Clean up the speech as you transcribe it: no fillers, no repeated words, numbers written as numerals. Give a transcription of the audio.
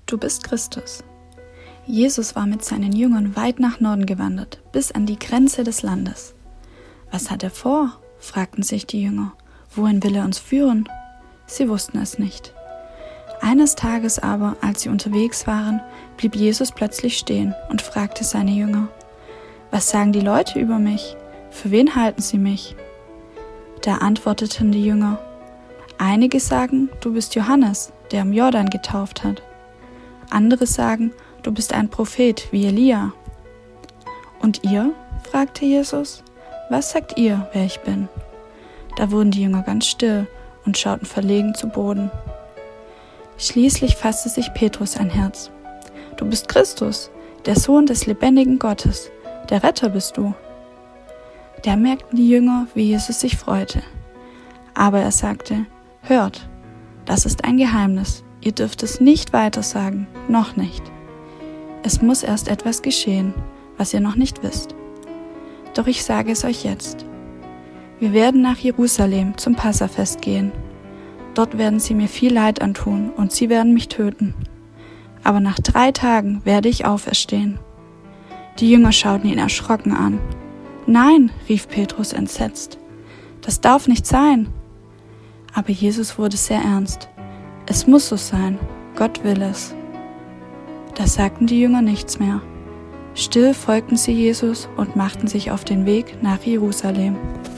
Du bist Christus. Jesus war mit seinen Jüngern weit nach Norden gewandert, bis an die Grenze des Landes. Was hat er vor? Fragten sich die Jünger. Wohin will er uns führen? Sie wussten es nicht. Eines Tages aber, als sie unterwegs waren, blieb Jesus plötzlich stehen und fragte seine Jünger: Was sagen die Leute über mich? Für wen halten sie mich? Da antworteten die Jünger: Einige sagen, du bist Johannes, der am Jordan getauft hat. Andere sagen, du bist ein Prophet wie Elia. Und ihr? Fragte Jesus. Was sagt ihr, wer ich bin? Da wurden die Jünger ganz still und schauten verlegen zu Boden. Schließlich fasste sich Petrus ein Herz. Du bist Christus, der Sohn des lebendigen Gottes, der Retter bist du. Da merkten die Jünger, wie Jesus sich freute. Aber er sagte: Hört, das ist ein Geheimnis. Ihr dürft es nicht weitersagen, noch nicht. Es muss erst etwas geschehen, was ihr noch nicht wisst. Doch ich sage es euch jetzt. Wir werden nach Jerusalem zum Passafest gehen. Dort werden sie mir viel Leid antun und sie werden mich töten. Aber nach 3 Tagen werde ich auferstehen. Die Jünger schauten ihn erschrocken an. Nein, rief Petrus entsetzt. Das darf nicht sein. Aber Jesus wurde sehr ernst. Es muss so sein, Gott will es. Da sagten die Jünger nichts mehr. Still folgten sie Jesus und machten sich auf den Weg nach Jerusalem.